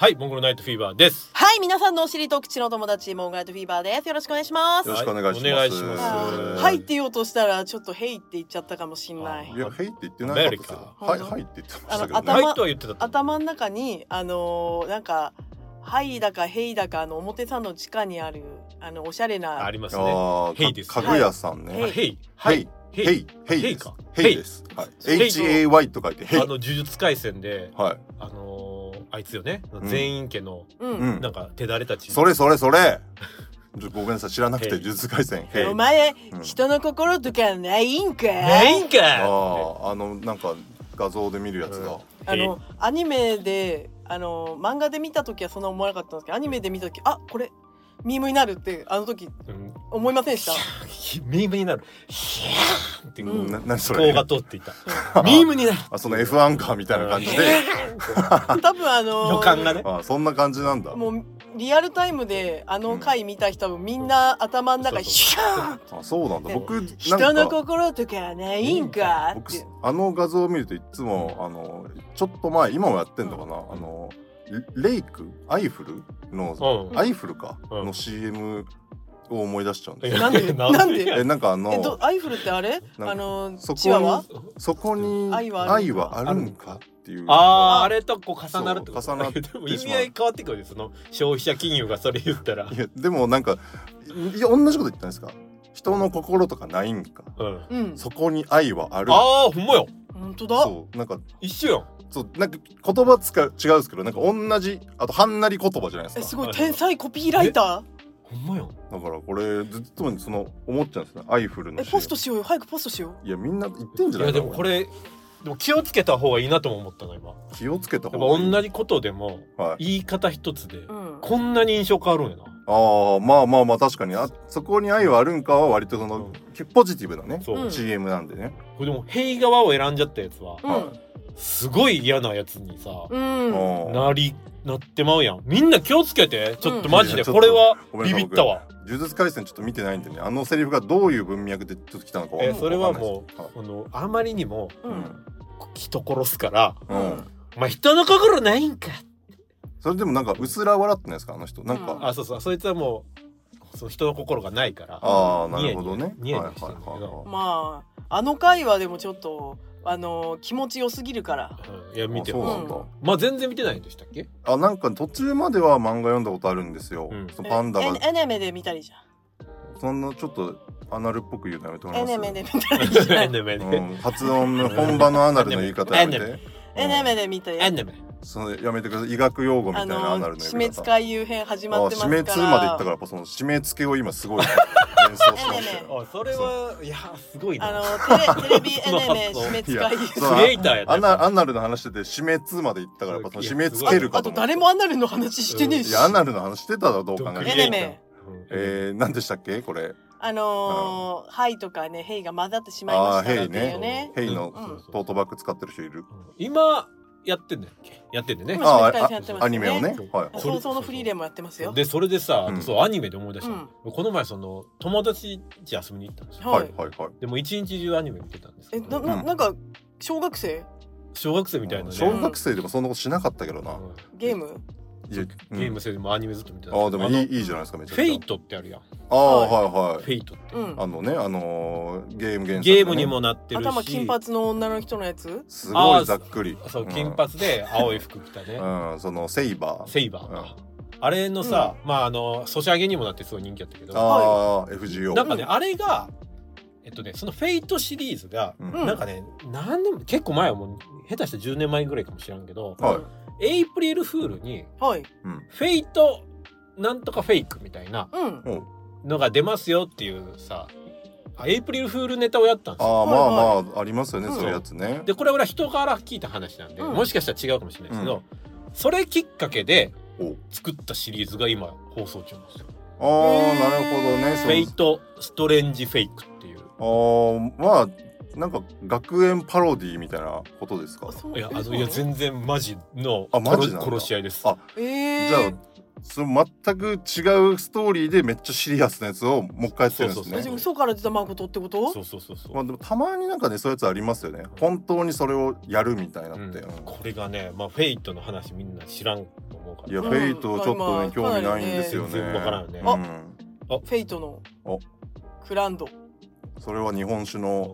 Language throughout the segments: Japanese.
はい、モンゴルナイトフィーバーです。 はい、皆さんのお尻と口の友達、モンゴルナイトフィーバーです。よろしくお願いします。 よろしくお願いします。 お願いします。 はいって言おうとしたらちょっとヘイって言っちゃったかもしんない。 いや、ヘイって言ってなかったですよ。はいって言ってましたけどね。 はいとは言ってた。 頭の中になんかはいだかヘイだか表参の地下にあるおしゃれなありますね。 ヘイです。家具屋さんね。 ヘイヘイか。ヘイです。HAY と書いてヘイ。 呪術廻戦で、 はい。 あいつよね。全員家のなんか手だれたち。 それ。ごめんなさい、知らなくて呪術廻戦。 お前人の心とかないんか。 なんか画像で見るやつが。 アニメで漫画で見た時はそんな思わなかったんですけど、アニメで見た時これミームになるって時思いませんでした？ ミームになる。 何それ？ 飛行が通っていた。ミームになる。 その F アンカーみたいな感じで。 多分予感がね。 そんな感じなんだ。 もうリアルタイムで回見た人はみんな頭の中にシャーン。 そうなんだ。僕人の心とかないんかって。 画像を見るといつもちょっと前、今もやってんのかな、レイクアイフルのアイフルかの CM を思い出しちゃうんですよ。 なんでなんかアイフルってあれそこに愛はあるんかっていう。 あれとこう重なるってこと。重なってでも意味合い変わってくるんです。その消費者金融がそれ言ったら。 いやでもなんか同じこと言ったんですか。人の心とかないんか。そこに愛はある。 ほんまよ。 本当だ。 そうなんか一緒やん。 そうなんか言葉違うんですけど、なんか同じはんなり言葉じゃないですか。 すごい天才コピーライター。 ほんまよ。 だからこれずっと思っちゃうんですね。アイフルの。 ポストしようよ、早くポストしよう。いやみんな言ってんじゃない？ いやでもこれ気をつけた方がいいなとも思ったの今。 気をつけた方がいい。 同じことでも言い方一つでこんなに印象変わるんやな。 まあ確かにそこに愛はあるんかは割とポジティブなね CM なんでね。 これでもヘイ側を選んじゃったやつはすごい嫌なやつにさなってまうやん。みんな気をつけて。ちょっとマジでこれはビビったわ。 呪術廻戦ちょっと見てないんでね、セリフがどういう文脈でちょっと来たのか分かんない。 それはもうあまりにも人殺すからまあ人の心ないんか。 それでもなんかうすら笑ってないですか、あの人。なんかそうそいつはもうその人の心がないから。 なるほどね。 ニヤニヤしてるんだけど、 まあ回はでもちょっと気持ちよすぎるから。 いや見てそうなんだ。 まあ全然見てないんでしたっけ？ なんか途中までは漫画読んだことあるんですよ。パンダがエネメで見たりじゃん。 そんなちょっとアナルっぽく言うのやめてもらいます？ エネメで見たりじゃん。 発音の本場のアナルの言い方やめて。 エネメで見たり。 やめてください。医学用語みたいなアナルの言い方。 締め付い夕編始まってますから。 締め2まで行ったから、やっぱその締め付けを今すごい連想しましたよ。 それはいやすごいな。 テレビエネメ締め付いクリエイターやアナルの話してて締め2まで行ったから、やっぱ締め付けるかと思って。 あと誰もアナルの話してねえし。 いやアナルの話してたらどうかな。 エネメ何でしたっけこれ。 はいとかねヘイが混ざってしまいましたっていうね。 ヘイのトートバッグ使ってる人いる。 今やってんだっけ？やってんだね。 アニメをね。 早々のフリーレンもやってますよ。 でそれでさ、アニメで思い出した。この前友達家遊びに行ったんですよ。でも一日中アニメ見てたんですけど。 なんか小学生みたいなね。 小学生でもそんなことしなかったけどな。 ゲームゲーム性でもアニメずっと見てた。 でもいいじゃないですか。めちゃくちゃフェイトってあるやん。 フェイトってゲーム原作ゲームにもなってるし、 頭金髪の女の人のやつ、 すごいざっくり。 そう金髪で青い服着たね。 そのセイバーあれのさ、ソシャゲにもなってすごい人気やったけど、 FGO なんかねあれがそのフェイトシリーズがなんかね何年も結構前はもう下手して10年前ぐらいかもしれんけど、エイプリルフールにフェイトなんとかフェイクみたいなのが出ますよっていうさ、エイプリルフールネタをやったんですよ。 まあありますよね、そういうやつね。 でこれは人から聞いた話なんで、もしかしたら違うかもしれないですけど、それきっかけで作ったシリーズが今放送中なんですよ。 なるほどね。 フェイトストレンジフェイクっていう。 まあなんか学園パロディみたいなことですか？ いや全然マジの殺し合いです。 じゃあその全く違うストーリーでめっちゃシリアスなやつをもう一回やってるんですね。 嘘から出た誠ってこと？ そう。 でもたまになんかねそういうやつありますよね。本当にそれをやるみたいなって。 これがねフェイトの話みんな知らんと思思うから。 いやフェイトちょっとね興味ないんですよね。 全然わからんよね。 フェイトのクランド。 それは日本酒の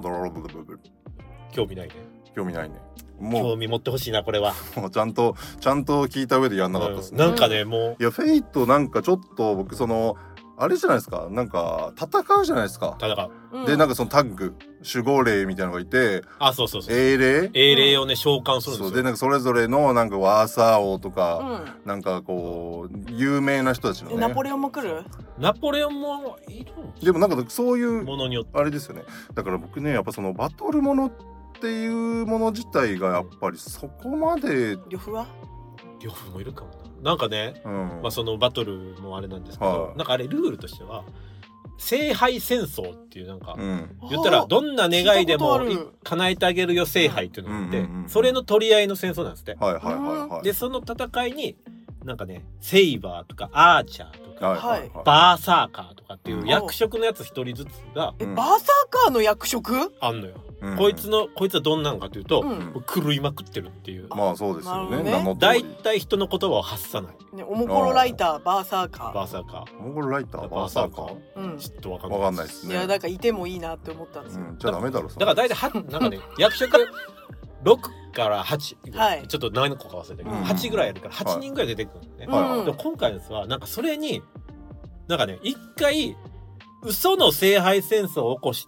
興味ないね。 興味ないね。 興味持ってほしいなこれは。 もうちゃんと聞いた上でやんなかったですね。 なんかねもういやフェイトなんかちょっと僕そのあれじゃないですか、なんか戦うじゃないですか。 戦う。でなんかそのタッグ守護霊みたいなのがいて、 そう英霊をね召喚するんですよ。 そうでなんかそれぞれのなんかワーサー王とか、なんかこう有名な人たちのね。 ナポレオンも来る？ ナポレオンもいる？ でもなんかそういうものによってあれですよね。だから僕ねやっぱそのバトルものっていうもの自体がやっぱりそこまで。 呂布は？ 呂布もいるかもな。なんかね、まあそのバトルもあれなんですけど、なんかあれルールとしては聖杯戦争っていうなんか、言ったらどんな願いでも叶えてあげるよ聖杯っていうのがあって、それの取り合いの戦争なんですって。でその戦いになんかねセイバーとかアーチャーとか、バーサーカーとかっていう役職のやつ一人ずつが、 バーサーカーの役職あんのよ。こいつはどんなのかというと、狂いまくってるっていう。 まあそうですよね。 だいたい人の言葉を発さない。 おもころライターバーサーカー。 バーサーカー。 おもころライターバーサーカー。 ちょっとわかんないですね。 いやだからいてもいいなって思ったんですよ。 じゃあダメだろ。 だからだいたいなんかね役職6から8、ちょっと何個か忘れたけど8ぐらいやるから8人ぐらい出てくるんね。でも今回のやつはなんかそれになんかね一回嘘の聖杯戦争を起こして、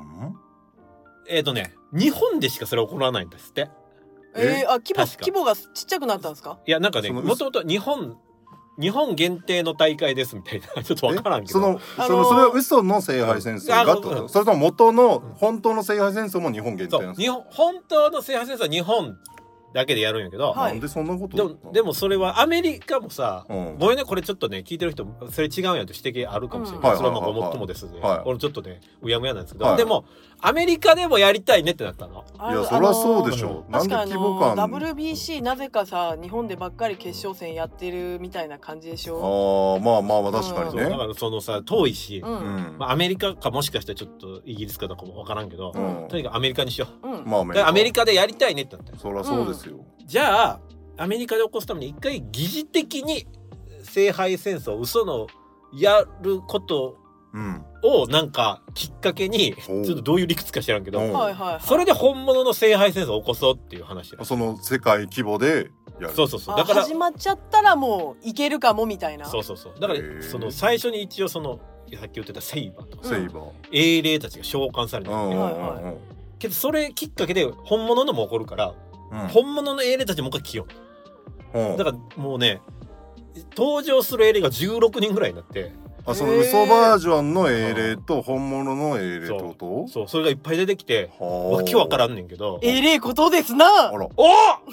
日本でしかそれ起こらないんですって。 規模がちっちゃくなったんですか？ いやなんかねもともと日本限定の大会ですみたいなちょっとわからんけど、 それは嘘の聖杯戦争がと、それとも元の本当の聖杯戦争も日本限定なんですか？ 本当の聖杯戦争は日本だけでやるんやけど、 なんでそんなことでもそれはアメリカもさ、ごめんねこれちょっとね聞いてる人それ違うんやと指摘あるかもしれない。それはごもっともですね。俺ちょっとねうやむやなんですけど、でもアメリカでもやりたいねってなったの。 いやそりゃそうでしょ。なんで規模感。 WBC なぜかさ日本でばっかり決勝戦やってるみたいな感じでしょ。 まあ確かにね。 だからそのさ遠いし、アメリカかもしかしたらちょっとイギリスかどうかもわからんけど、とにかくアメリカにしよう。アメリカでやりたいねってなったよ。 そりゃそうですよ。 じゃあアメリカで起こすために一回疑似的に聖杯戦争嘘のやることをなんかきっかけにちょっとどういう理屈か知らんけど、それで本物の聖杯戦争を起こそうっていう話だ。 その世界規模でやる。 そうだから始まっちゃったらもういけるかもみたいな。 そうだからその最初に一応そのさっき言ってたセイバーとか英霊たちが召喚されてるんだけど、それきっかけで本物のも起こるから本物の英霊たちもう一回来よう。だからもうね登場する英霊が16人ぐらいになって、 その嘘バージョンの英霊と本物の英霊ってこと？ そうそれがいっぱい出てきてわけわからんねんけど、 英霊ことですな。 あらお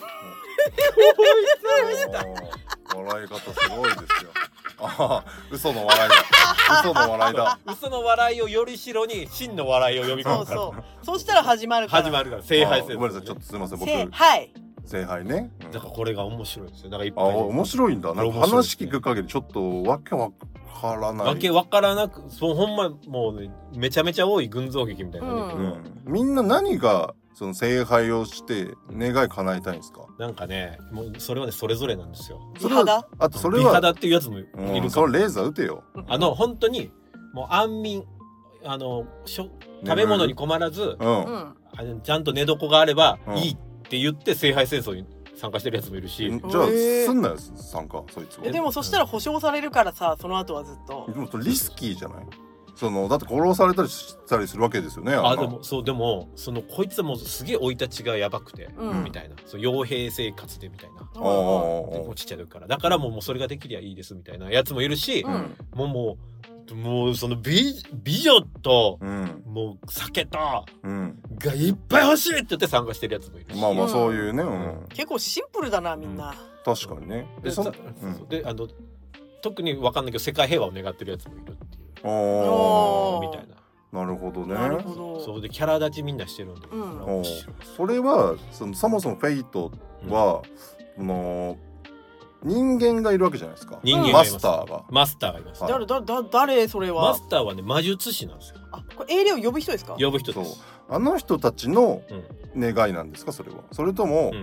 笑い方すごいですよ。嘘の笑いだ。 嘘の笑いをよりしろに真の笑いを呼び込むから。 そうしたら始まるから聖杯戦争。 ごめんなさいちょっとすいません僕聖杯ね。 だからこれが面白いですよ。だからいっぱい面白いんだ。なんか話聞く限りちょっとわけわからない。 わけわからなくほんまもうねめちゃめちゃ多い群像劇みたいな。 みんな何がその聖杯をして願い叶えたいんですか？ なんかねもうそれはねそれぞれなんですよ。 美肌？ あとそれは美肌っていうやつもいるから。 それレーザー撃てよ。 本当にもう安眠食べ物に困らずちゃんと寝床があればいいって言って聖杯戦争に参加してるやつもいるし。 じゃあすんなよ参加そいつは。 でもそしたら保証されるからさその後はずっと。 でもリスキーじゃない？だって殺されたりしたりするわけですよね。 でもこいつはもうすげえ生い立ちがやばくて、みたいな傭兵生活でみたいなちっちゃい時からだからもうそれができりゃいいですみたいなやつもいるし、もうその美女と、もう酒と、がいっぱい欲しいって言って参加してるやつもいるし、 まあそういうね、 結構シンプルだなみんな。 確かにね。 で特に分かんないけど世界平和を願ってるやつもいるっていう。みたいな。なるほどね。 そうでキャラ立ちみんなしてるんで、 それはそもそもフェイトは、人間がいるわけじゃないですか。マスターがいます。 誰それは？ マスターはね魔術師なんですよ。 これ英霊を呼ぶ人ですか？ 呼ぶ人です。 あの人たちの願いなんですかそれは？それとも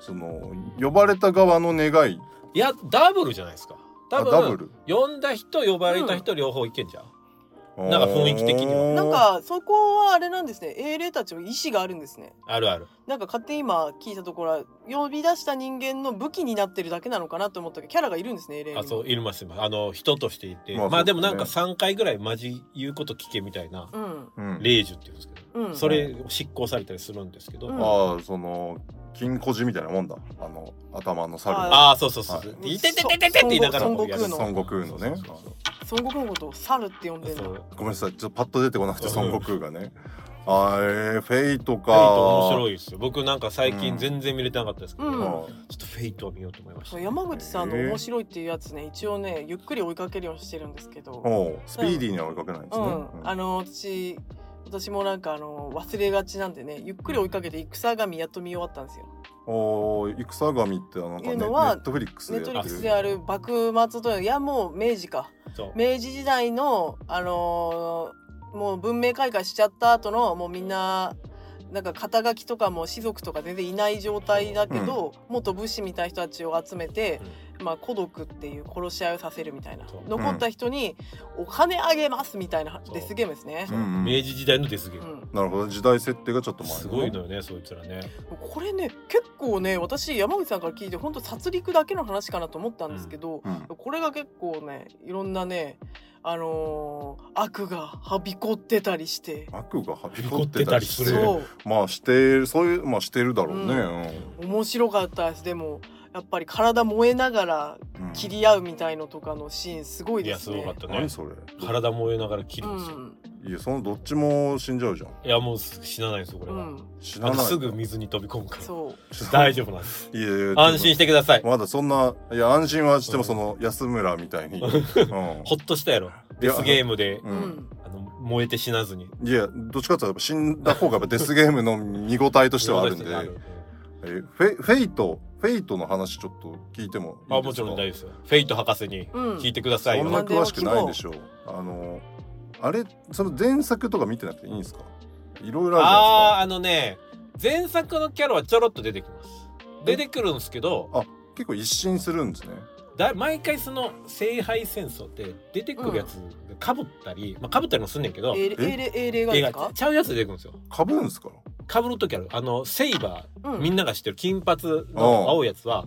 その呼ばれた側の願い。 いやダブルじゃないですか。多分ダブル呼んだ人呼ばれた人両方いけんじゃん。なんか雰囲気的にはなんかそこはあれなんですね。英霊たちの意志があるんですね。 あるある。 なんか勝手に今聞いたところは呼び出した人間の武器になってるだけなのかなと思ったけど、キャラがいるんですね。英霊にも。 あ、そういます人としていて、まあでもなんか3回ぐらいマジ言うこと聞けみたいな、霊樹って言うんですけど、それを執行されたりするんですけど、 ああその金庫寺みたいなもんだ。頭の猿。 ああそうそうそう。いてててててって言いながら孫悟空のね。 孫悟空のことを猿って呼んでるの。 ごめんなさい、ちょっとパッと出てこなくて孫悟空がね。フェイトか。 フェイト面白いですよ。僕なんか最近全然見れてなかったですけど、ちょっとフェイトを見ようと思いました。 山口さんの面白いっていうやつね、一応ねゆっくり追いかけるようにしてるんですけど、 スピーディーには追いかけないんですね。 私もなんか忘れがちなんでね、ゆっくり追いかけて戦神やっと見終わったんですよ。 戦神ってなんかネットフリックスである幕末といやもう明治か、明治時代のもう文明開化しちゃった後のもうみんななんか肩書きとかも士族とか全然いない状態だけど、元武士みたいな人たちを集めて、まあ孤独っていう殺し合いをさせるみたいな、残った人にお金あげますみたいなデスゲームですね。 明治時代のデスゲーム。 なるほど、時代設定がちょっと前。 すごいのよねそいつらね。 これね結構ね、私山口さんから聞いて本当殺戮だけの話かなと思ったんですけど、これが結構ねいろんなね悪がはびこってたりして、 悪がはびこってたりして、まあしてそういうまあしてるだろうね。 面白かったです。でもやっぱり体燃えながら切り合うみたいのとかのシーンすごいですね。 いやすごかったね。 何それ？ 体燃えながら切るんですよ。 いやそのどっちも死んじゃうじゃん。 いやもう死なないですよこれは。死なない。すぐ水に飛び込むから。そう。大丈夫なんです。いや安心してください。 まだそんないや安心はしてもその安村みたいにほっとしたやろ。デスゲームで燃えて死なずに。 いやどっちかというと死んだ方がデスゲームの見応えとしてはあるんで。フェイトの話ちょっと聞いてもいいですか？ もちろん大丈夫ですよ。フェイト博士に聞いてくださいよ。 そんな詳しくないでしょう。あれその前作とか見てなくていいんですか？いろいろあるじゃないですか。 前作のキャラはちょろっと出てきます。出てくるんですけど、 結構一新するんですね。 毎回その聖杯戦争って出てくるやつかぶったり、かぶったりもすんねんけど、 英霊がですか？ ちゃうやつ出てくるんですよ。 かぶるんですか？ かぶる時ある。セイバー、みんなが知ってる金髪の青いやつは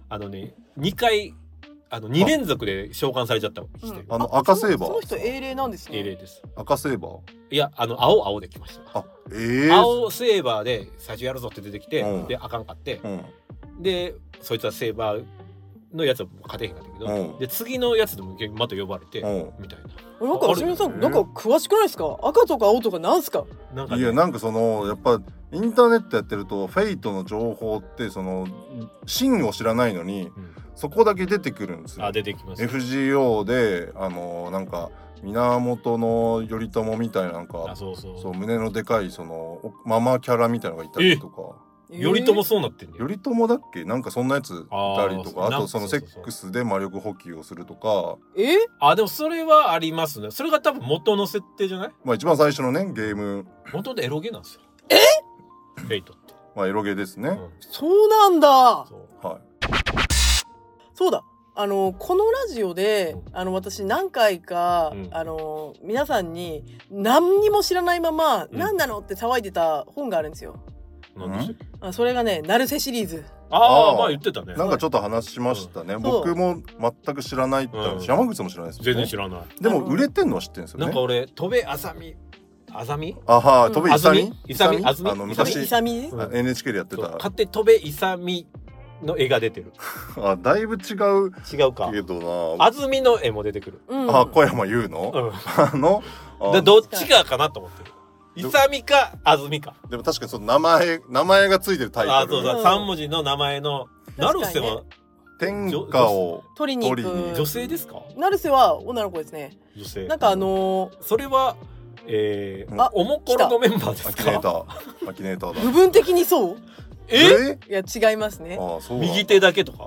2回2連続で召喚されちゃったりしてる。 赤セーバー。 その人英霊なんですね。 英霊です。 赤セーバー。 いや青で来ました。青セーバーで最初やるぞって出てきて、であかんかって、でそいつはセーバーのやつは勝てへんかったけど、で次のやつでもまた呼ばれてみたいな。 なんか清水さんなんか詳しくないですか？赤とか青とかなんすか？ いやなんかそのやっぱインターネットやってるとフェイトの情報ってその真を知らないのに、そこだけ出てくるんですよ。 出てきます。 FGO でなんか源頼朝みたいななんかそう胸のでかいそのママキャラみたいなのがいたりとか。 頼朝そうなってんね。 頼朝だっけ？なんかそんなやついたりとか、あとそのセックスで魔力補給をするとか。 でもそれはありますね。それが多分元の設定じゃない？ まあ一番最初のねゲーム。 元でエロゲなんですよ。フェイトって。 まあエロゲですね。 そうなんだ。 はい。 そうだ。このラジオで私何回か皆さんに何にも知らないまま何なのって騒いでた本があるんですよ。それがねナルセシリーズ。 まあ言ってたね。 なんかちょっと話しましたね。僕も全く知らないって話。山口さんも知らないです。 全然知らない。 でも売れてんのは知ってるんですよね。 なんか俺戸部あざみ戸部いさみ昔 NHK でやってた。 勝手戸部いさみの絵が出てる。 だいぶ違うかけどな。 安住の絵も出てくる。 小山優のどっちかなと思ってる。いさみか安住か。 でも確かにその名前がついてるタイトル。 そう3文字の名前の。成瀬は天下を取りに行く女性ですか？ 成瀬は女の子ですね。 女性。 なんかそれはおもころのメンバーですか？ アキネーターだ。 部分的にそう？いや違いますね。 右手だけとか？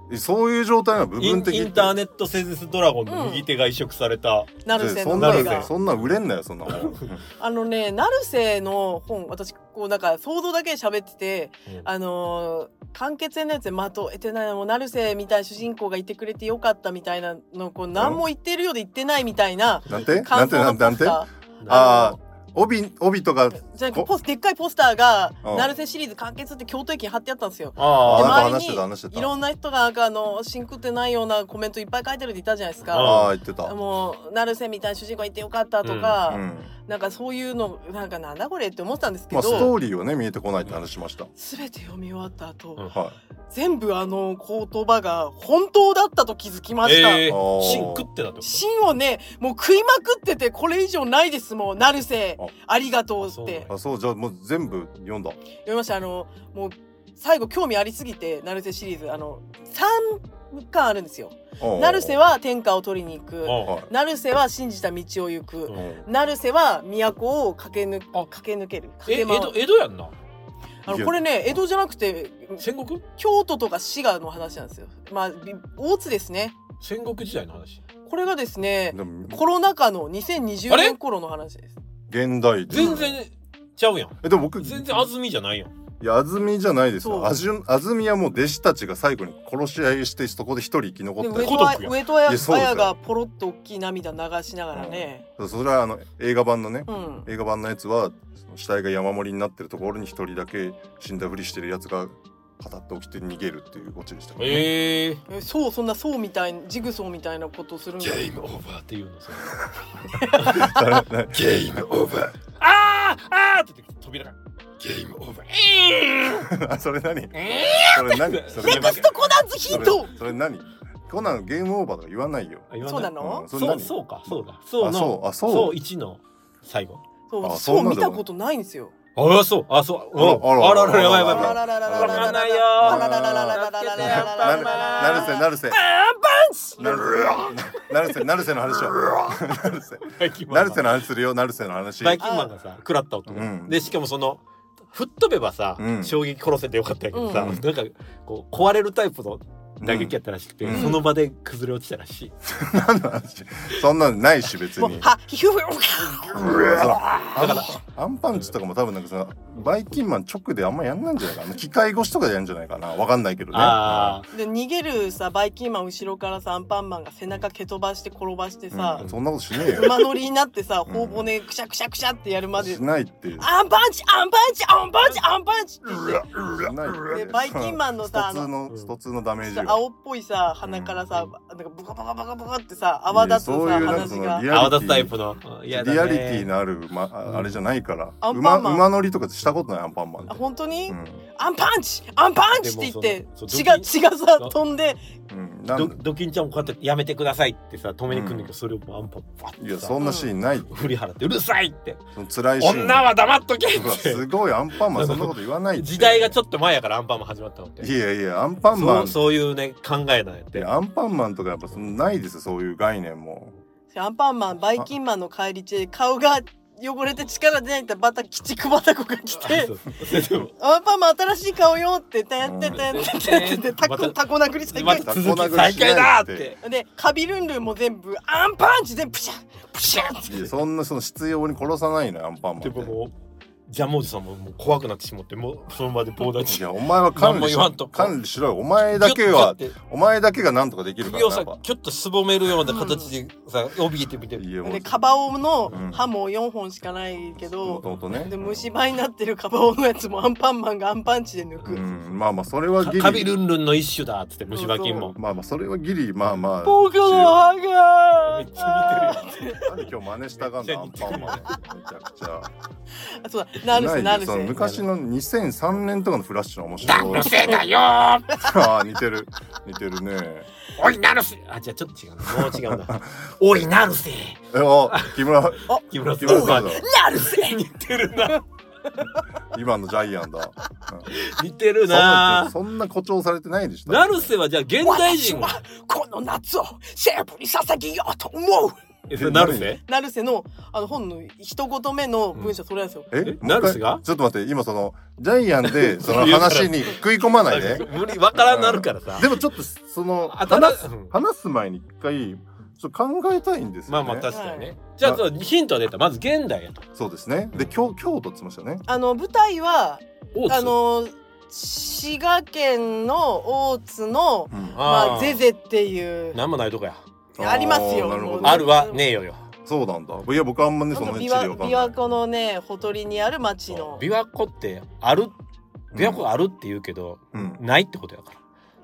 そういう状態な部分的インターネットセゼスドラゴンの右手が移植された、 ナルセの手がそんな売れんなよそんなもんナルセの本私こうなんか想像だけで喋ってて、完結編のやつで的を得てないもうナルセみたいな主人公がいてくれてよかったみたいなのこう何も言ってるようで言ってないみたいな感想のポスター。 帯とかじゃでっかいポスターがナルセシリーズ完結って京都駅に貼ってあったんですよ。で周りにいろんな人がシンクってないようなコメントいっぱい書いてるって言ったじゃないですか。 言ってた。 もうナルセみたいな主人公いてよかったとか、なんかそういうのなんだこれって思ったんですけど、 ストーリーはね見えてこないって話しました。 全て読み終わった後、全部言葉が本当だったと気づきました。 芯食ってたってこと？ 芯をねもう食いまくっててこれ以上ないですもん。ナルセありがとうって。 じゃあもう全部読んだ。 読みました。もう最後興味ありすぎてナルセシリーズ3巻あるんですよ。ナルセは天下を取りに行く、ナルセは信じた道を行く、ナルセは都を駆け抜ける。 江戸やんな。 これね江戸じゃなくて戦国？ 京都とか滋賀の話なんですよ。大津ですね。 戦国時代の話。 これがですねコロナ禍の2020年頃の話です。 現代全然ちゃうやん。 でも僕全然安住じゃないやん。 いや安住じゃないですよ。安住はもう弟子たちが最後に殺し合いしてそこで一人生き残った上戸彩がポロッと大きい涙流しながらね、 それは映画版のね、映画版のやつは死体が山盛りになってるところに一人だけ死んだふりしてるやつがパタッと起きて逃げるっていうオチでしたね。 そんなそうみたいジグソーみたいなことするんだ。 ゲームオーバーっていうのさゲームオーバーって扉がゲームオーバーそれ何？ それ何？ネクストコナンズヒント。 それ何？コナンゲームオーバーとか言わないよ。 そうなの？ そうだ。そう1の最後。 そう見たことないんですよ。 そうやばいないよ。 ナルセの話はナルセの話するよ。ナルセの話。 バイキンマンがさ食らった音で、しかもその吹っ飛べばさ衝撃殺せてよかったんやけどさ、なんかこう壊れるタイプの打撃やったらしくて、その場で崩れ落ちたらしい。 何の話？そんなのないし別に。アンパンチとかも多分なんかさバイキンマン直であんまやんないんじゃないかな。機械越しとかでやるんじゃないかな。わかんないけどね。 で逃げるさバイキンマン後ろからさアンパンマンが背中蹴飛ばして転ばしてさ、 そんなことしねえよ。 馬乗りになってさ頬骨くしゃくしゃくしゃってやるまでしないって。 アンパンチでバイキンマンのさスト2のダメージ青っぽいさ鼻からさなんかブカブカブカブカってさ泡立つさ鼻血が泡立つタイプのリアリティのあるあれじゃないから。馬乗りとかしたことないアンパンマン。 本当に？アンパンチって言って血がさ飛んで。 ドキンちゃんもこうやってやめてくださいってさ止めに来るんだけど、それをアンパンバッていやそんなシーンない。 振り払ってうるさいって辛いシーン。 女は黙っとけってすごいアンパンマンそんなこと言わないって。 時代がちょっと前やからアンパンマン始まったのって。 いやアンパンマンそういうね考えなんやって。 アンパンマンとかやっぱないですよそういう概念も。 アンパンマンバイキンマンの帰り中顔が汚れて力出ないってまた鬼畜バタコが来てアンパンマン新しい顔よってタコ殴り再開再開だってでカビルンルンも全部アンパンチ全部プシャップシャッってそんな必要に殺さないのよアンパンマンって。 ジャムおじさんももう怖くなってしまってもうその場で棒立ち。 いやお前は管理しろよ。お前だけがなんとかできるからな。 首をさキュッとすぼめるような形でさ怯えてみてる。 でカバオの歯も4本しかないけど、で虫歯になってるカバオのやつもアンパンマンがアンパンチで抜く。 まあそれはギリカビルンルンの一種だっつって虫歯菌も。 まあそれはギリまあ僕の歯がめっちゃ似てるよ。 なんで今日真似したがんだアンパンマンめちゃくちゃ。 そうだなるせ昔の2003年とかのフラッシュの面白い。 なるせだよー。似てるね。 おいなるせ。じゃあちょっと違うもう違うんだ。おいなるせ。 木村さん。 なるせ。 似てるな。 今のジャイアンだ。 似てるな。 そんな誇張されてないでしょ。 なるせはじゃあ現代人はこの夏を西部に捧げようと思う。 成瀬の本の一言目の文章それなんですよ。 成瀬がちょっと待って、今そのジャイアンでその話に食い込まないで無理わからんなるからさ。 でもちょっとその話す前に一回ちょっと考えたいんですよね。 まあ確かにね。じゃあヒントは出た。まず現代やと。 そうですね。で京都って言ってましたね。 舞台は滋賀県の大津のゼゼっていうなんもないとこや。 ありますよ。 あるはねえよ。 そうなんだ。いや僕あんまねその琵琶湖のねほとりにある町の。 琵琶湖ってある、琵琶湖あるって言うけどないってことやから。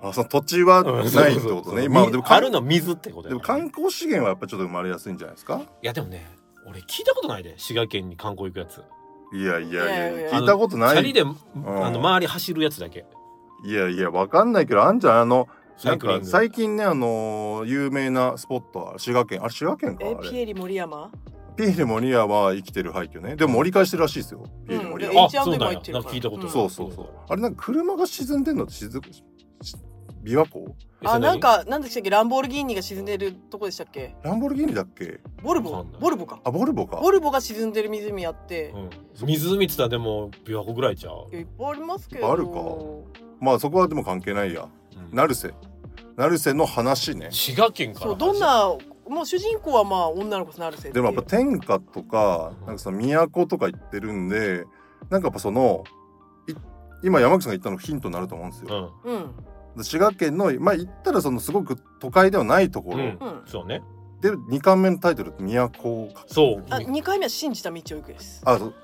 その土地はないってことね。 まあでもあるの水ってことや。 でも観光資源はやっぱちょっと生まれやすいんじゃないですか。 いやでもね、俺聞いたことないで、滋賀県に観光行くやつ。 いや聞いたことない。 チャリで周り走るやつだけ。 いやわかんないけどあんじゃんなんか最近ね有名なスポットは滋賀県滋賀県かピエール森山は生きてる廃墟ね。でも盛り返してるらしいですよ。ピエール森山。 そうなんや。聞いたこと。 そうあれなんか車が沈んでんのって琵琶湖？ なんでしたっけ、ランボルギーニが沈んでるとこでしたっけ？ ランボルギーニだっけ？ ボルボか。 ボルボが沈んでる湖あって、 湖って言ったらでも琵琶湖ぐらいちゃう？ いっぱいありますけど。 あるか。まあそこはでも関係ないや。成瀬の話ね。 滋賀県から。 そう、どんなもう主人公はまあ女の子成瀬。 でもやっぱ天下とかなんかその都とか言ってるんで、なんかやっぱその今山口さんが言ったのヒントになると思うんですよ。滋賀県の言ったらそのすごく都会ではないところ。 そうね。 で2巻目のタイトルって都。 そう。 2回目は信じた道を行くです。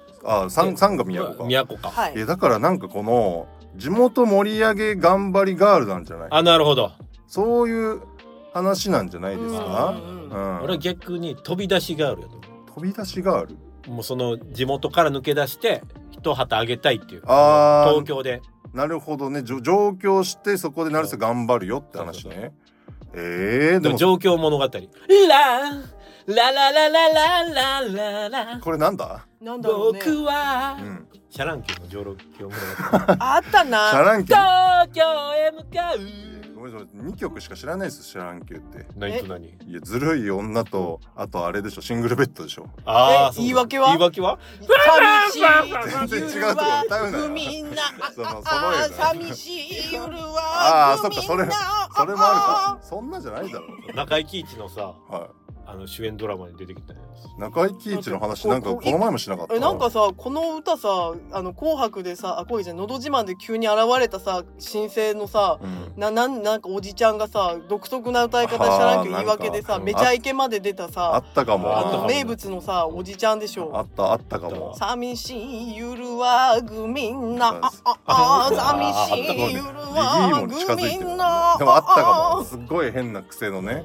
3が都か。 はい。 だからなんかこの地元盛り上げ頑張りガールなんじゃない？ なるほど。 そういう話なんじゃないですか？ 俺は逆に飛び出しガールやと思う。 飛び出しガール？ もうその地元から抜け出して一旗あげたいっていう。東京で。 なるほどね。上京してそこで成瀬頑張るよって話ね。 でも状況物語。ララララララララ。これなんだ？ 僕はシャランキューの上京物語。 あったな。 シャランキュー。東京へ向かう。 2曲しか知らないですシャランキューって。 何と何？ いやずるい女とあとあれでしょ、シングルベッドでしょ。 言い訳は？寂しい全然違うとこ歌うなよ。 みんな寂しい夜はそっかそれもあるか。そんなじゃないだろう。 中井貴一のさ、主演ドラマに出てきたやつ。 中井貴一の話なんかこの前もしなかった？ なんかさこの歌さ紅白でさ紅白じゃんのど自慢で急に現れたさ新星のさ、なんかおじちゃんがさ独特な歌い方シャランキュー言い訳でさめちゃイケまで出たさあったかも。 名物のさおじちゃんでしょ。 あったかも。 寂しい夜はみんな寂しい夜はみんな。 でもあったかも。すっごい変な癖のね。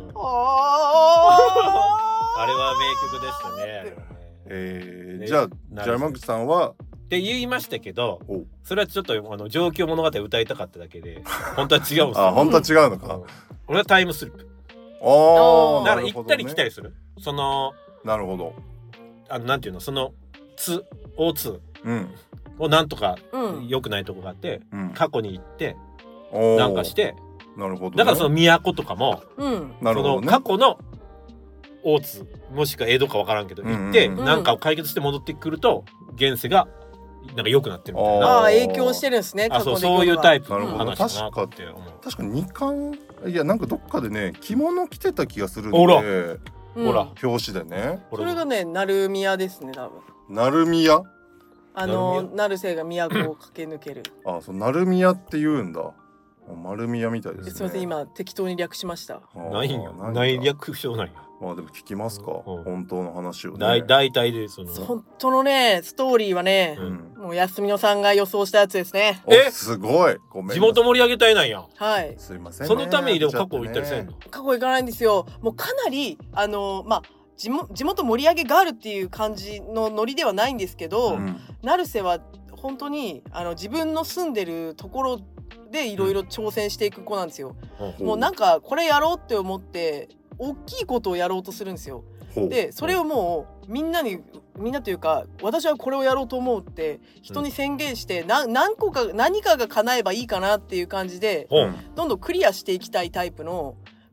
あれは名曲でしたね。 じゃあ山口さんはって言いましたけど、それはちょっと上京物語歌いたかっただけで本当は違うんですよ。 本当は違うのか。 俺はタイムスリップ。だから行ったり来たりする。 なるほど。 なんていうの、そのO2 をなんとか良くないとこがあって過去に行ってなんかして、 なるほど。 だからその都とかもその過去の大津もしくは江戸か分からんけど行って何かを解決して戻ってくると現世がなんか良くなってるみたいな。 影響してるんですね。 そういうタイプの話だなって思う。 確かに2巻いやなんかどっかでね着物着てた気がするんで、ほら表紙でね。 それがね成宮ですね多分。 成宮？ 成瀬が都を駆け抜ける。 そう成宮って言うんだ。丸宮みたいですね。 すみません今適当に略しました。 ない略称なんや。 でも聞きますか、本当の話をね。 大体で本当のねストーリーはね、もう安見野さんが予想したやつですね。 すごい。ごめん。 地元盛り上げたいなんや。 はい。 すいません。 そのためにでも過去行ったりせんの？ 過去行かないんですよ。もうかなり地元盛り上げがあるっていう感じのノリではないんですけど、成瀬は本当に自分の住んでるところでいろいろ挑戦していく子なんですよ。もうなんかこれやろうって思って大きいことをやろうとするんですよ。でそれをもうみんなというか私はこれをやろうと思うって人に宣言して何かが叶えばいいかなっていう感じでどんどんクリアしていきたいタイプの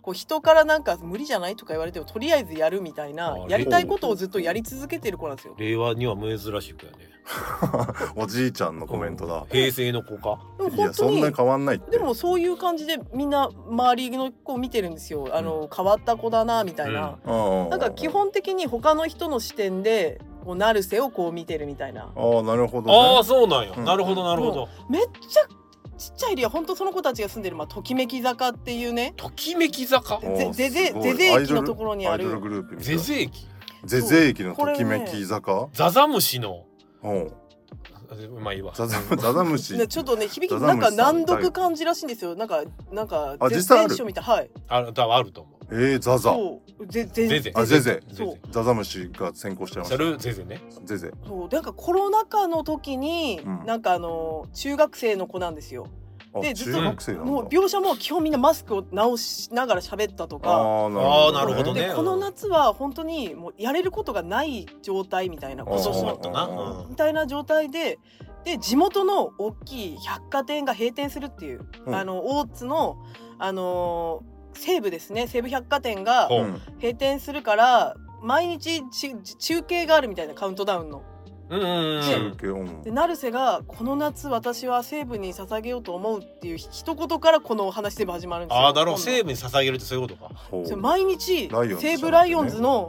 こう人からなんか無理じゃないとか言われてもとりあえずやるみたいな、やりたいことをずっとやり続けてる子なんですよ。 令和には珍しくやね。 おじいちゃんのコメントだ。 平成の子か。 いやそんなに変わんないって。 でもそういう感じでみんな周りの子を見てるんですよ。変わった子だなみたいな。なんか基本的に他の人の視点でこう成瀬をこう見てるみたいな。 ああなるほど、ね。 ああそうなんや。なるほどなるほど。 めっちゃちっちゃいエリア、本当その子たちが住んでる、ときめき坂っていうね。 ときめき坂。 ゼゼ駅のところにある。 ゼゼ駅。 ゼゼ駅のときめき坂。 ザザムシの。まあいいわ。 ザザムシ。 ちょっとね響きなんか難読漢字らしいんですよ。なんか実際ある。 はい。 あると思う。ザザ。 そう。ゼゼ。 そう。ザザムシが先行しちゃいました。 ゼゼね。 ゼゼ。 そう。なんかコロナ禍の時になんか中学生の子なんですよ。でずっともう描写も基本みんなマスクを直しながら喋ったとか。 ああなるほどね。 でこの夏は本当にもうやれることがない状態みたいな、今年のみたいな状態で地元の大きい百貨店が閉店するっていう、大津の西武ですね、西武百貨店が閉店するから毎日中継があるみたいな、カウントダウンの。で成瀬がこの夏私は西武に捧げようと思うっていう一言からこの話全部始まるんですよ。 ああなるほど、西武に捧げるってそういうことか。 毎日西武ライオンズの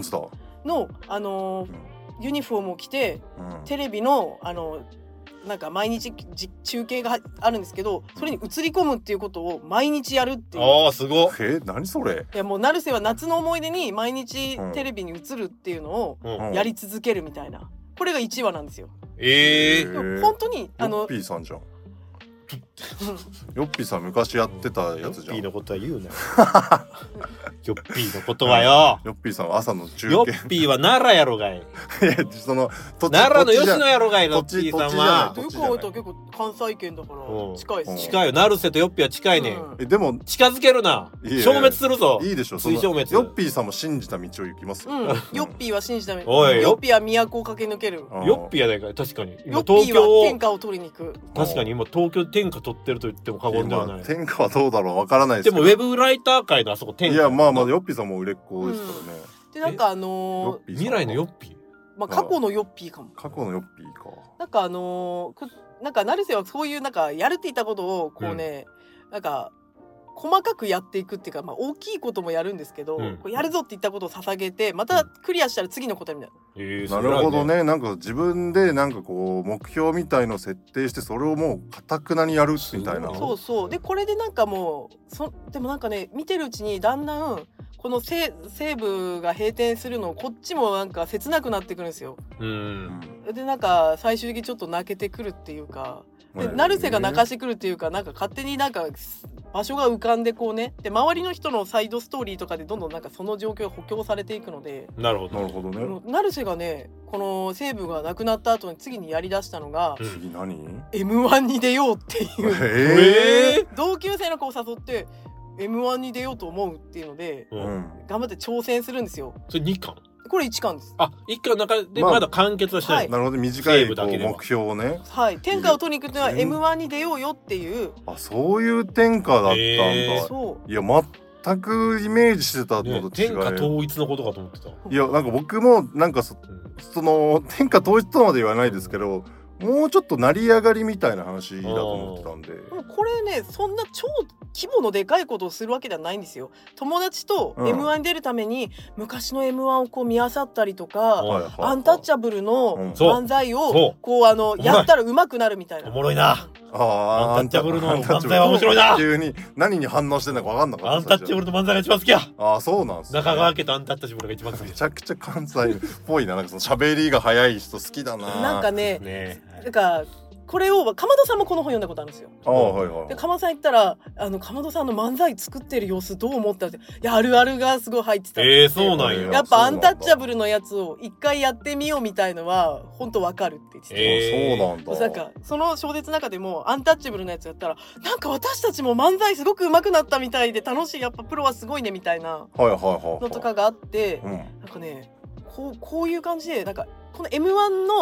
ユニフォームを着て、テレビのなんか毎日中継があるんですけど、それに映り込むっていうことを毎日やるっていう。 ああすごい。 何それ。 いやもう成瀬は夏の思い出に毎日テレビに映るっていうのをやり続けるみたいな。これが1話なんですよ。本当にヨッピーさんじゃん。ヨッピーさん昔やってたやつじゃん。 ヨッピーのことは言うなよ。ヨッピーのことはよ。 ヨッピーさんは朝の中継。 ヨッピーは奈良やろがい。 その奈良の吉野やろがい。ヨッピーさんは。 よく考えたら結構関西圏だから近いです。 近いよ。成瀬とヨッピーは近いね。 でも近づけるな。消滅するぞ。 いいでしょ。 水消滅。 ヨッピーさんも信じた道を行きますよ。 ヨッピーは信じた道。 おい、 ヨッピーは都を駆け抜ける。 ヨッピーやないか。確かに。 ヨッピーは天下を取りに行く。 確かに今東京天下取ってると言っても過言ではない。 天下はどうだろうわからないですけど。 でもウェブライター界のあそこ天下。 いやまあヨッピーさんも売れっ子ですからね。 でなんか未来のヨッピー。 過去のヨッピーかも。 過去のヨッピーか。 なんかなんか成瀬はそういうなんかやるって言ったことをこうね、なんか細かくやっていくっていうか、大きいこともやるんですけど、こうやるぞって言ったことを捧げてまたクリアしたら次のことみたいな。なるほどね。なんか自分でなんかこう目標みたいのを設定してそれをもう堅くなにやるみたいな。 そうでこれでなんかもうでもなんかね見てるうちにだんだんこの西武が閉店するのこっちもなんか切なくなってくるんですよ。でなんか最終的にちょっと泣けてくるっていうか、で成瀬が泣かしてくるっていうか、なんか勝手になんか場所が浮かんでこうね、で周りの人のサイドストーリーとかでどんどんなんかその状況が補強されていくので。 なるほどね。 成瀬がねこの西武がなくなった後に次にやりだしたのが、 次何 M1 に出ようっていう、同級生の子を誘ってM1 に出ようと思うっていうので、頑張って挑戦するんですよ。 それ2巻？ これ1巻です。 あ、1巻の中でまだ完結はしてない。 なるほど、短い目標をね。 はい、天下を取りに行くというのは M1 に出ようよっていう。 あ、そういう天下だったんだ。そう。いや全くイメージしてたのと違う。 天下統一のことかと思ってた。 いやなんか僕もなんかその天下統一とまで言わないですけど。もうちょっと成り上がりみたいな話だと思ってたんで。 でもこれねそんな超規模のでかいことをするわけではないんですよ。友達と M1 に出るために昔の M1 をこう見漁ったりとか、アンタッチャブルの漫才をこうやったら上手くなるみたいな。 おもろいな。アンタッチャブルの漫才は面白いな。 急に何に反応してんのか分かんなかった。 アンタッチャブルの漫才が一番好きや。 ああそうなんですね。 中川家とアンタッチャブルが一番好き。 めちゃくちゃ関西っぽいな。なんかその喋りが早い人好きだな。 なんかねなんかこれをかまどさんもこの本読んだことあるんですよ。でかまどさん言ったらかまどさんの漫才作ってる様子どう思ったって、いやあるあるがすごい入ってた。 そうなんや。 やっぱアンタッチャブルのやつを一回やってみようみたいのは本当わかるって言ってて。そうなんだ。 なんかその小説の中でもアンタッチャブルのやつやったらなんか私たちも漫才すごく上手くなったみたいで楽しい、やっぱプロはすごいねみたいなのとかがあって、なんかねこういう感じでなんかこの M1 の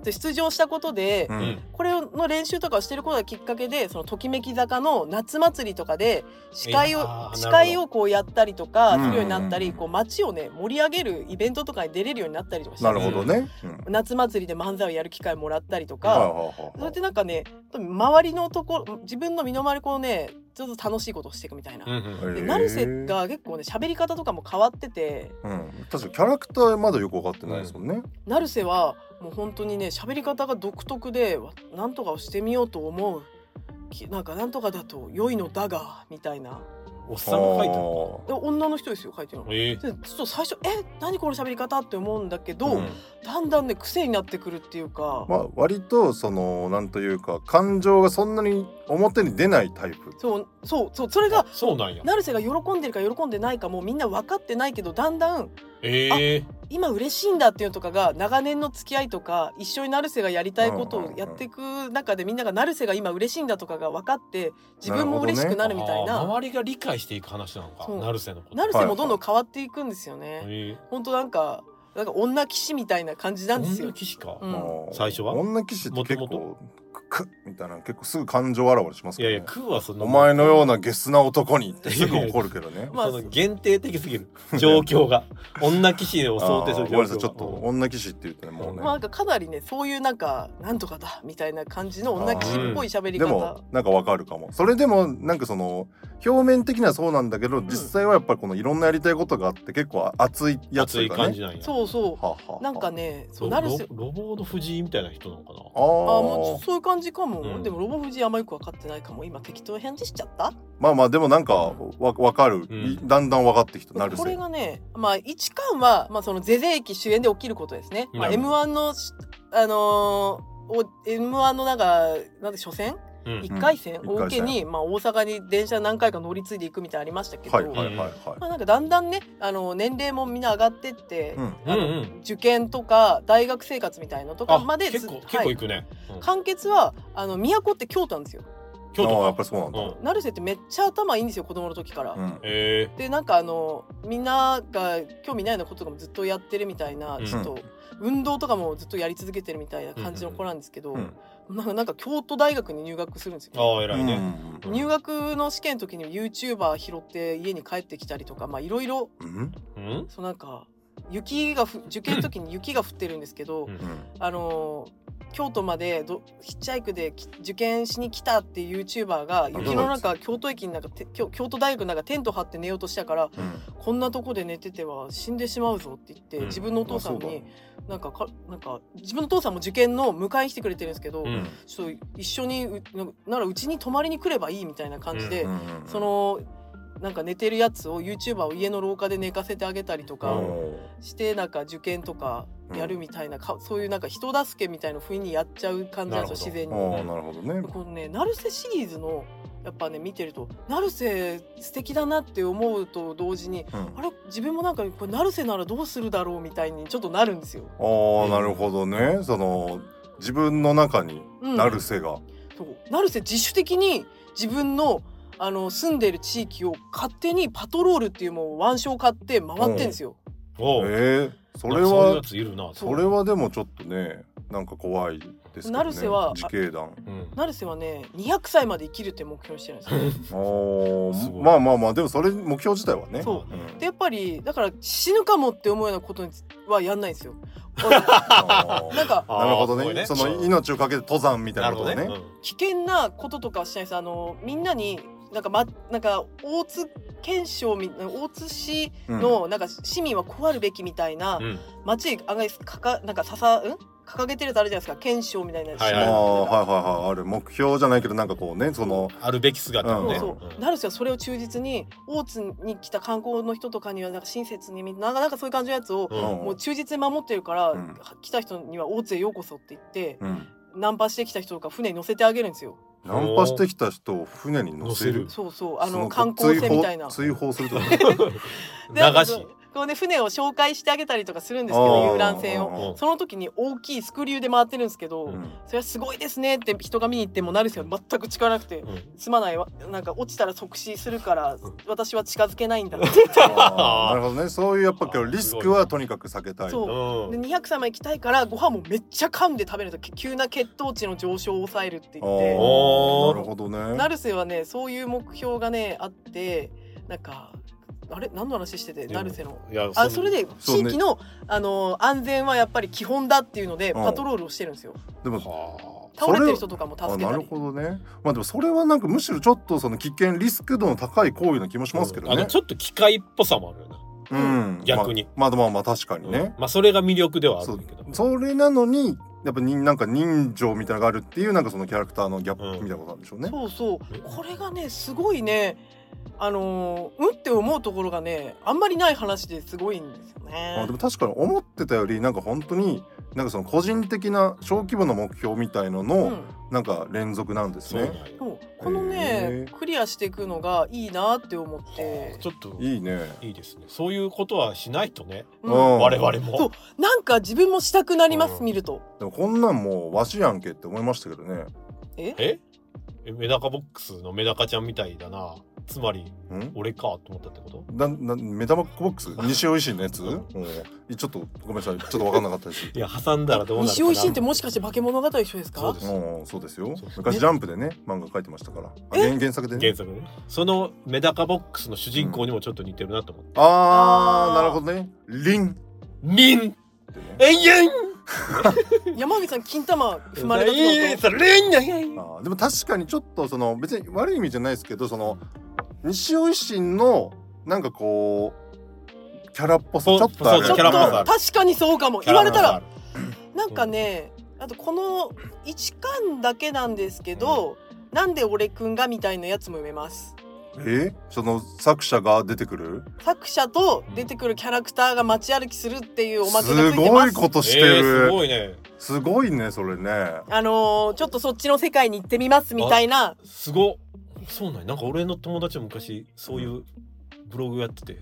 出場したことで、これの練習とかをしてることがきっかけで、そのときめき坂の夏祭りとかで司会をこうやったりとかするようになったり、こう街をね盛り上げるイベントとかに出れるようになったりとかして、 なるほどね、 夏祭りで漫才をやる機会もらったりとか、それってなんかね、周りのところ、自分の身の回りこうねちょっと楽しいことをしていくみたいな。で成瀬が結構ね喋り方とかも変わってて、 確かにキャラクターまだよく分かってないですもんね。 成瀬はもう本当にね喋り方が独特で、なんとかをしてみようと思う、なんとかだと良いのだがみたいな。 おっさんが書いてるの？ 女の人ですよ、書いてるの。ちょっと最初何この喋り方って思うんだけど、だんだんね癖になってくるっていうか、 割とそのなんというか感情がそんなに表に出ないタイプ。 それがそうなんや。 成瀬が喜んでるか喜んでないかもみんな分かってないけど、だんだん今嬉しいんだっていうのとかが、長年の付き合いとか一緒に成瀬がやりたいことをやっていく中で、みんなが成瀬が今嬉しいんだとかが分かって自分も嬉しくなるみたいな、 周りが理解していく話なのか。成瀬のこと、 成瀬もどんどん変わっていくんですよね。本当なんか女騎士みたいな感じなんですよ。 女騎士か、最初は女騎士って結構クみたいな、結構すぐ感情現れしますけどね。 クはそのお前のようなゲスな男にってすぐ怒るけどね。 その限定的すぎる状況が女騎士を想定する状況が。ごめんなさい、 ちょっと女騎士って言ってね、もうね、 なんかかなりねそういうなんとかだみたいな感じの女騎士っぽい喋り方。 でもなんかわかるかも。それでもなんかその表面的にはそうなんだけど、実際はやっぱりこのいろんなやりたいことがあって結構熱いやつというかね。 熱い感じなんや。 そうなんかね、 ロボード藤井みたいな人なのかな。 もうそういう感じかも。でもロボ藤井あんまよく分かってないかも。今適当返事しちゃった。 でもなんかわかる、だんだん分かってきた。 これがね、1巻はそのゼゼ駅主演で起きることですね。M1 のM1 のなんで初戦1回戦を受けに、大阪に電車何回か乗り継いでいくみたいなありましたけど、なんかだんだんね年齢もみんな上がってって、受験とか大学生活みたいのとかまで結構行くね。 完結は都って京都なんですよ。 京都やっぱりそうなんだ。 成瀬ってめっちゃ頭いいんですよ、子供の時から。でなんかみんなが興味ないようなこととかもずっとやってるみたいな、ちょっと運動とかもずっとやり続けてるみたいな感じの子なんですけど、なんか京都大学に入学するんですよ。 偉いね。 入学の試験の時に YouTuber 拾って家に帰ってきたりとか、いろいろなんか受験の時に雪が降ってるんですけど、京都までヒッチハイクで受験しに来たっていう YouTuber が雪の中、京都駅の中、京都大学の中テント張って寝ようとしたから、こんなとこで寝てては死んでしまうぞって言って、自分のお父さんになんか自分のお父さんも受験の迎えに来てくれてるんですけど、ちょっと一緒にならうちに泊まりに来ればいいみたいな感じで、そのなんか寝てるやつを YouTuber を家の廊下で寝かせてあげたりとかして、なんか受験とかやるみたいな、そういうなんか人助けみたいな風にやっちゃう感じなんですよ、自然に。 なるほどね。 このね成瀬シリーズのやっぱね見てると、成瀬素敵だなって思うと同時に、あれ自分もなんかこれ成瀬ならどうするだろうみたいにちょっとなるんですよ。 なるほどね。その自分の中に成瀬が、 成瀬自主的に自分の住んでる地域を勝手にパトロールっていうもう腕章買って回ってんですよ。 それはでもちょっとねなんか怖いですけどね。成瀬は自警団、 成瀬はね200歳まで生きるって目標にしてるんですよ。 でもそれ目標自体はね。 でやっぱりだから死ぬかもって思うようなことはやんないんですよ。 なるほどね。その命をかけて登山みたいなことね。 危険なこととかはしないです。みんなになんか大津県省大津市のなんか市民はこうあるべきみたいな、町案外掲げてるとあるじゃないですか、県省みたいな。 ある目標じゃないけどなんかこうね、そのあるべき姿をね。 成瀬はそれを忠実に大津に来た観光の人とかにはなんか親切になんかそういう感じのやつをもう忠実に守ってるから、来た人には大津へようこそって言って、ナンパしてきた人とか船に乗せてあげるんですよ。 ナンパしてきた人を船に乗せる。 そう観光船みたいな。 追放するとか。 流し。 こうね船を紹介してあげたりとかするんですけど、遊覧船をその時に大きいスクリューで回ってるんですけど、それはすごいですねって人が見に行ってもなるんですよ。全く力なくて、すまないわ、なんか落ちたら即死するから私は近づけないんだって言ってなるほどね。そういうやっぱリスクはとにかく避けたい。 そうで200歳まで行きたいからご飯もめっちゃ噛んで食べると急な血糖値の上昇を抑えるって言って。 なるほどね。 成瀬はねそういう目標がねあって、なんかあれ何の話してて、成瀬のそれで地域の、安全はやっぱり基本だっていうのでパトロールをしてるんですよ。 でも倒れてる人とかも助けたり。 なるほどね。まあでもそれはなんかむしろちょっとその危険リスク度の高い行為な気もしますけどね。 ちょっと機械っぽさもあるよな。逆に。 まあ確かにね。 まあそれが魅力ではあるんだけど。 それなのにやっぱなんか人情みたいなのがあるっていうなんかそのキャラクターのギャップみたいなことなんでしょうね。 そうそう。これがねすごいね。って思うところがねあんまりない話ですごいんですよね。 でも確かに思ってたよりなんか本当になんかその個人的な小規模な目標みたいののなんか連続なんですね。 このねクリアしていくのがいいなって思って、 ちょっといいね。 いいですね。そういうことはしないとね、我々も。 そうなんか自分もしたくなります、見ると。 でもこんなんもうわしやんけって思いましたけどね。 メダカボックスのメダカちゃんみたいだな。つまり俺かと思ったってこと？ メダカボックス西尾維新のやつ？ちょっとごめんなさい、ちょっと分かんなかったです。 いや挟んだらどうなるかな。 西尾維新ってもしかして化け物語と一緒ですか？ そうですよ。昔ジャンプでね漫画描いてましたから。原作でね。 原作ね。そのメダカボックスの主人公にもちょっと似てるなと思って。 なるほどね。リン山口さん金玉踏まれたでも確かにちょっとその別に悪い意味じゃないですけど、その西尾維新のなんかこうキャラっぽさちょっとある。 確かにそうかも。言われたらなんかね、あとこの1巻だけなんですけど、なんで俺くんがみたいなやつも読めます。 その作者が出てくる？ 作者と出てくるキャラクターが街歩きするっていうおまけがついてます。 すごいことしてる。 すごいね。 すごいねそれね。 ちょっとそっちの世界に行ってみますみたいな。 すご。そうなん。なんか俺の友達も昔そういうブログやってて、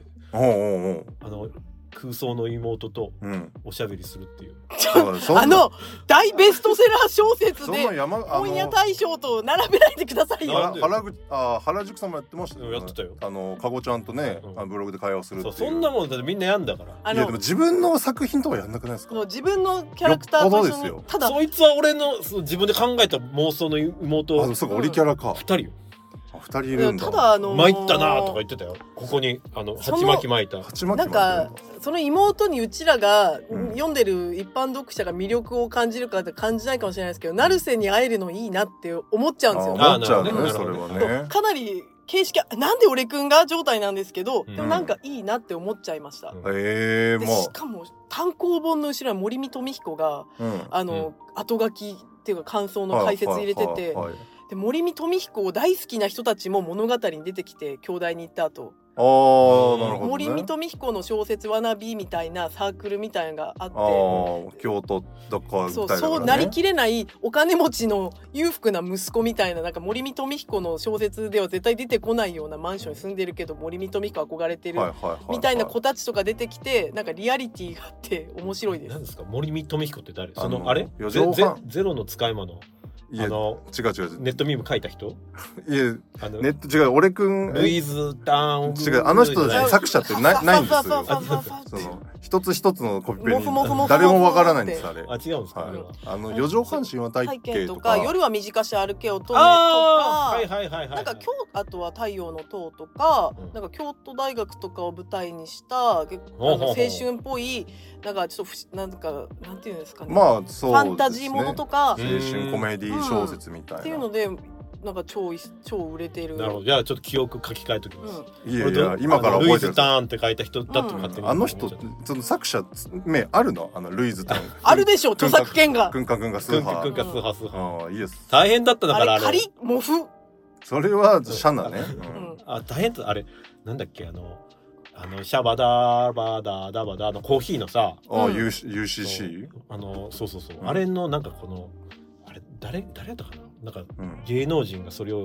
空想の妹とおしゃべりするっていう、 大ベストセラー小説で本屋大賞と並べないでくださいよ。 原宿さんもやってましたよね。 やってたよ。 かごちゃんとねブログで会話するっていう。 そんなもんだってみんなやんだから。 いやでも自分の作品とかやんなくないですか？ 自分のキャラクターと一緒に。 ただそいつは俺の自分で考えた妄想の妹。 そうか、オリキャラか。 2人よ。 2人いるんだ。 ただ参ったなとか言ってたよ。ここに鉢巻き巻いた。 なんかその妹にうちらが読んでる一般読者が魅力を感じるかって感じないかもしれないですけど、成瀬に会えるのいいなって思っちゃうんですよ。 思っちゃうねそれはね。 かなり形式なんで俺くんが状態なんですけど、でもなんかいいなって思っちゃいました。しかも単行本の後ろに森見富彦が後書きっていうか感想の解説入れてて。で森見富彦を大好きな人たちも物語に出てきて、京大に行った後なるほどね。 森見富彦の小説わなびみたいなサークルみたいなのがあって、 京都だからそうなりきれないお金持ちの裕福な息子みたいな、なんか森見富彦の小説では絶対出てこないようなマンションに住んでるけど森見富彦憧れてるみたいな子たちとか出てきて、なんかリアリティがあって面白いです。 何ですか森見富彦って誰？そのあれゼロの使い魔の違うネットミーム書いた人？ いやネット違う、俺くんルイズ・ダウン違う、あの人たち作者ってないんですよ。その一つ一つのコピペに誰もわからないんです。あれ違うんですか？ 四畳半神話体系とか夜は短し歩けよとか、なんかあとは太陽の塔とか、なんか京都大学とかを舞台にした青春っぽい、なんかちょっとなんかなんていうんですかね、ファンタジーものとか青春コメディ小説みたいなっていうのでなんか超売れてる。 なるほど。じゃあちょっと記憶書き換えときます。 いやいや今から覚えてる。 ルイズ・ターンって書いた人だと勝手に。 あの人その作者名あるの？ルイズ・ターン。 あるでしょ、著作権が。 くんかスーハー。 いいです。 大変だっただからあれ。仮モフ。 それはシャナね。 大変だ。あれなんだっけ、シャバダバダダバダのコーヒーのさ。 UCC。 そう。あれのなんかこのあれ誰やったかな。なんか芸能人がそれを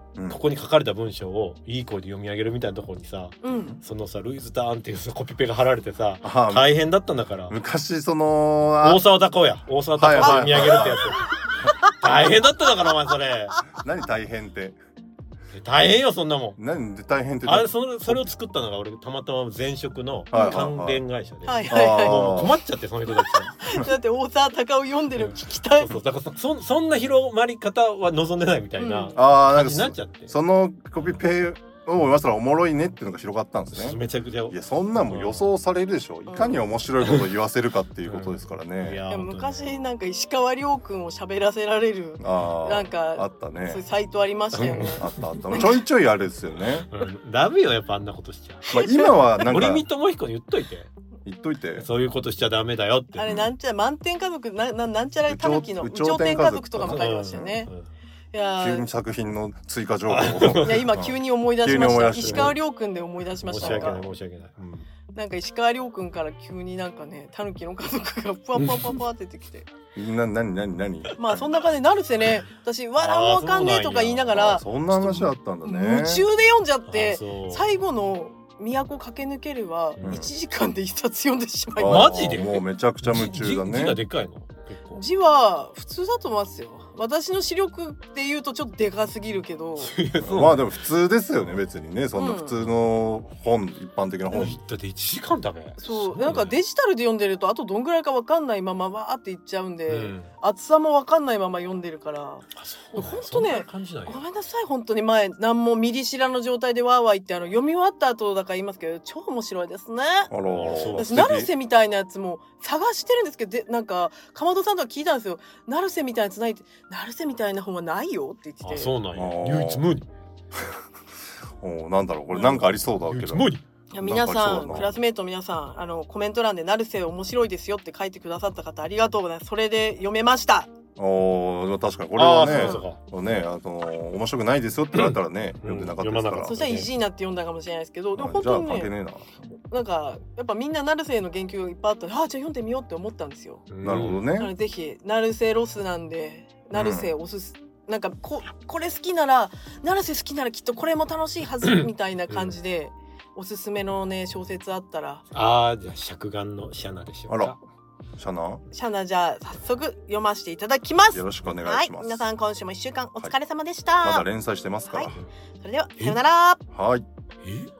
ここに書かれた文章をいい声で読み上げるみたいなところにさ、そのさルイズターンっていうコピペが貼られてさ、大変だったんだから。 昔その大沢たかお読み上げるってやつ大変だったんだからお前それ。 何大変って。 大変よそんなもん。 なんで大変って。 あれそれを作ったのが俺たまたま前職の関連会社で、もう困っちゃってその人たちだって大沢たかお読んでる聞きたい。 だからそんな広まり方は望んでないみたいな感じになっちゃって、 そのコピペを読ませたらおもろいねっていうのが広がったんですね。 めちゃくちゃ。 いやそんなんも予想されるでしょ。いかに面白いことを言わせるかっていうことですからね。 いや昔なんか石川遼君を喋らせられるなんかあったね。 そういうサイトありましたよね。 あったちょいちょいあれですよね。 ダメよやっぱあんなことしちゃう。 今はなんか森見智彦に言っといて。そういうことしちゃダメだよって。 あれなんちゃら満点家族なんちゃらたぬきの有頂天家族とかも書いてましたよね。 いや急に作品の追加情報いや今急に思い出しました。石川遼君で思い出しました。 申し訳ない、 なんか石川遼君から急になんかねたぬきの家族がパワって出てきて何まあそんな感じで成瀬ね、私わかんねえとか言いながらそんな話あったんだね。 夢中で読んじゃって最後の都駆け抜けるは1時間で一冊読んでしまいました。マジでもうめちゃくちゃ夢中だね。 字がでかいの？ 字は普通だと思いますよ。私の視力で言うとちょっとでかすぎるけどまあでも普通ですよね別にね。そんな普通の本、一般的な本だって1時間だべ。 そうなんかデジタルで読んでるとあとどんぐらいか分かんないままわーっていっちゃうんで、厚さも分かんないまま読んでるから本当ねごめんなさい本当に前何もミリ知らの状態でわーわー言って読み終わった後だから言いますけど超面白いですね。私成瀬みたいなやつも探してるんですけどなんかかまどさんとは聞いたんですよ。成瀬みたいなやつないって成瀬みたいな本はないよって言ってて。 そうなんや。唯一無二。 なんだろうこれなんかありそうだけど。 いや皆さんクラスメート皆さんコメント欄で成瀬面白いですよって書いてくださった方ありがとうございます。それで読めました。 確かにこれはね面白くないですよって言われたらね読んでなかったですから。 そしたら意地になって読んだかもしれないですけど、でも本当にねなんかやっぱみんな成瀬への言及がいっぱいあったらじゃあ読んでみようって思ったんですよ。 なるほどね。 ぜひ成瀬ロスなんで成瀬おすすなんかこれ好きなら成瀬好きならきっとこれも楽しいはずみたいな感じでおすすめのね小説あったら。 じゃあ釈眼のシャナでしょうか。 シャナじゃあ早速読ませていただきます。 よろしくお願いします。 皆さん今週も1週間お疲れ様でした。 まだ連載してますから。 それではさよなら。 はい。